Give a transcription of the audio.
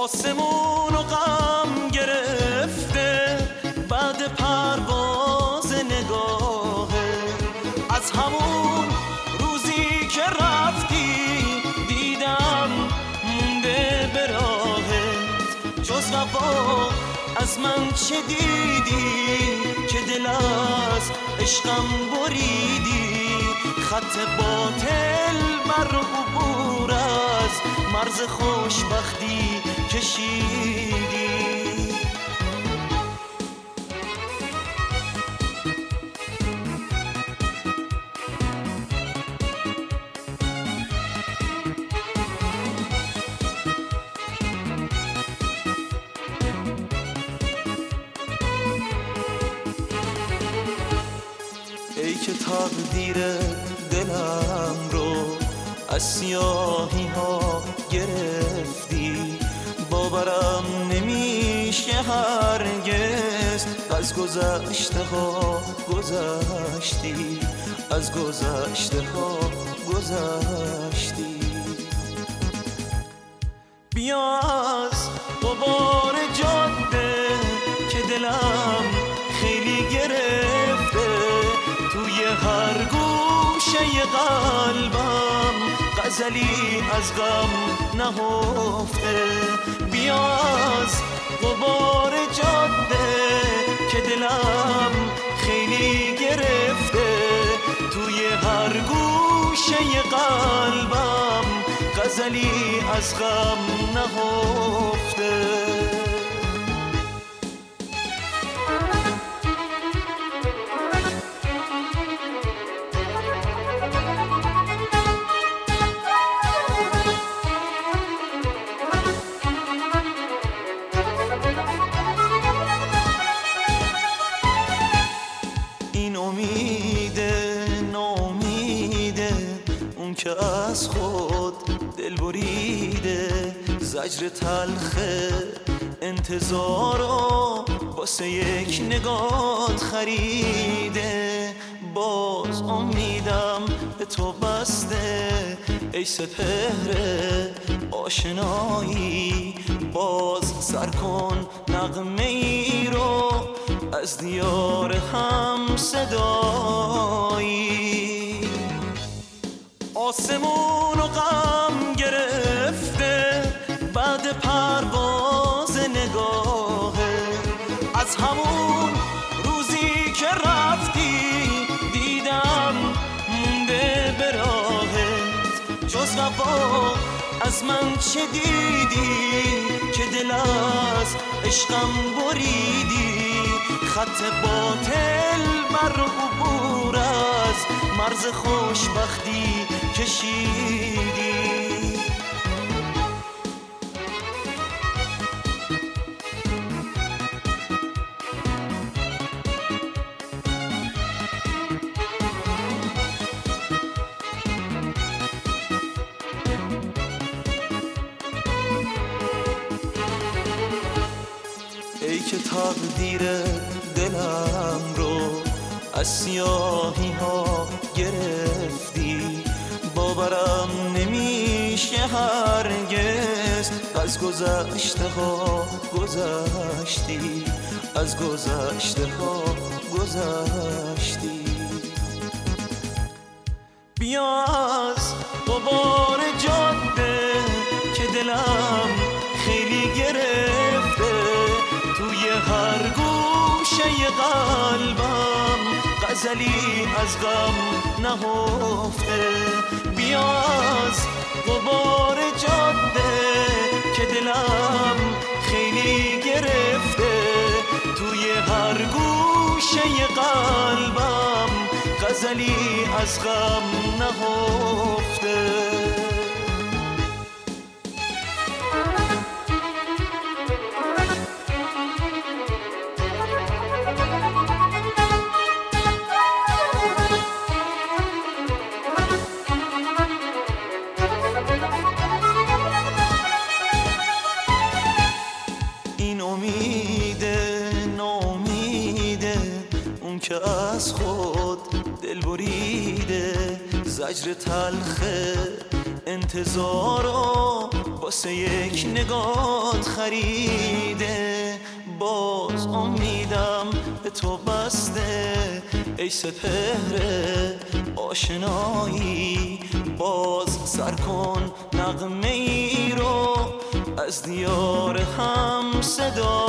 آسمون و غم گرفته بعد پرواز نگاهه، از همون روزی که رفتی دیدم مونده به راهت، جز وفا از من چه دیدی که دل از عشقم بریدی، خط باطل بر عبور از مرز خوشبختی کشیدی. ای که تقدیر دلم رو از سیاهی ها گرفتی، باورم نمیشه هرگز از گذشته ها گذشتی، از گذشته ها گذشتی. بیا از غبار جاده که دلم خیلی گرفته، توی هر گوشه قلبم غزلی از غم نهفته. بیا از غبار جاده که دلم خیلی گرفته، توی هر گوشه قلبم غزلی از غم نهفته. این امیده نامیده اون که از خود دل بریده، زجر تلخ انتظارو واسه یک نگات خریده. باز امیدم به تو بسته ای سپهر آشنایی، باز سر کن نغمه ای رو از دیار هم صدایی. آسمون و غم گرفته بعد پرواز نگاهه، از همون روزی که رفتی دیدم مونده به راهت، جز وفا از من چه دیدی که دل از عشقم بریدی، خط باطل بر عبور از مرز خوشبختی کشیدی. ای که تقدیر دلم رو از سیاهی ها گرفتی، باورم نمیشه هرگز از گذشته ها گذشتی، از گذشته ها گذشتی. بیا از غبار جاده که دلم خیلی گرفته، توی هر گوشه قلبم غزلی از غم نهفته. بیا از غبار جاده که دلم خیلی گرفته، توی هر گوشه قلبم غزلی از غم نهفته. این امیده نامیده اون که از خود دل بریده، زجر تلخ انتظارو واسه یک نگات خریده. باز امیدم به تو بسته ای سپهر آشنایی. باز سر کن نغمه ای رو از دیار هم صدا